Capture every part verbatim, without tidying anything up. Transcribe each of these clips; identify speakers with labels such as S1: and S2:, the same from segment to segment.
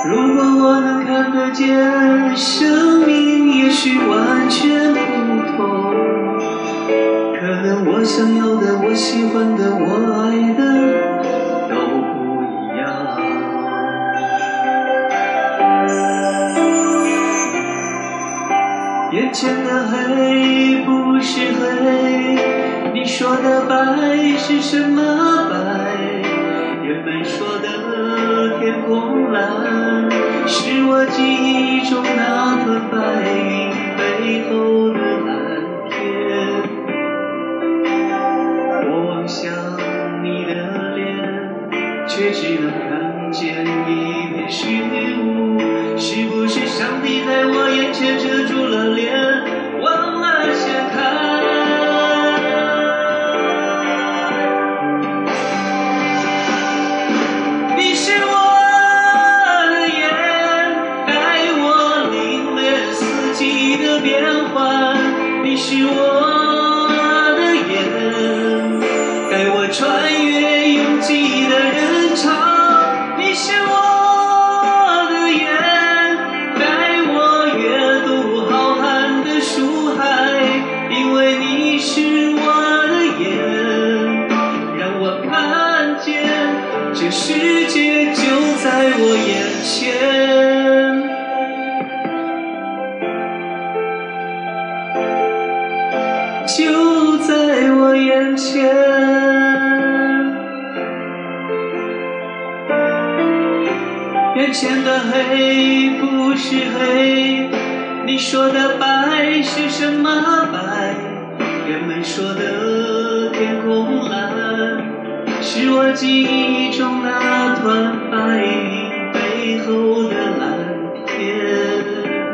S1: 如果我能看得见，生命也许完全不同。可能我想要的，我喜欢的，我爱的都不一样。眼前的黑不是黑，你说的白是什么白？人们说的天空蓝，是我记忆中那团白云背后的蓝天。我望向你的脸，却只能看见一片虚无。是不是上帝在我眼前遮住了脸，忘了掀开？你是我的眼，带我领略四季的变换。你是我的眼，带我穿越拥挤的人潮。你是我的眼，带我阅读浩瀚的书海。因为你是我的眼，让我看见这世界就在我眼前，就在我眼前。眼前的黑不是黑，你说的白是什么白？人们说的天空蓝，是我记忆中那团白云背后的蓝天。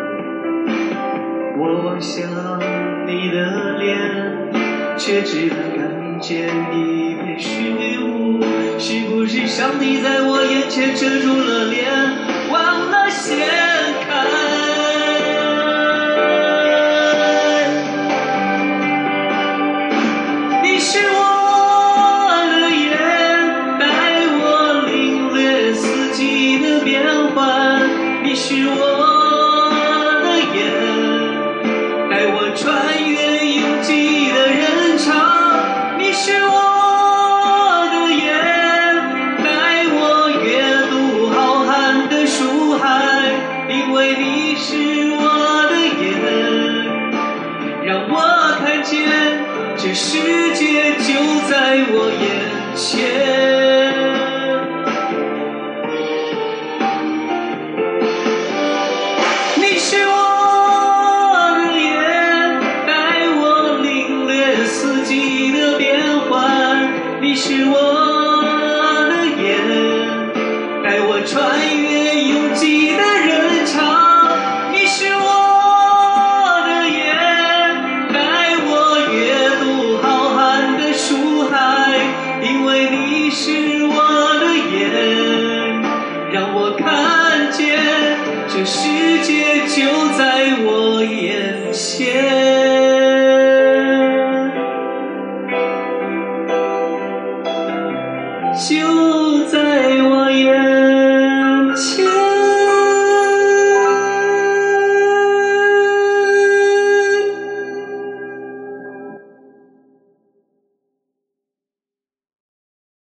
S1: 我望向你的脸，却只能看见一片虚无。是不是上帝在我眼前遮住了脸，忘了掀开？你是我的眼，带我领略四季的变换。你是我的眼，带我穿越拥挤的人潮。你是我的眼，带我阅读浩瀚的书海。因为你是我的眼，让我看见这世界就在我眼前。你是我的眼，带我领略四季的变换。你是我的眼，带我穿越拥挤的人潮。你是我的眼，带我阅读浩瀚的书海。因为你是我的眼，让我看见这世界就在我眼前。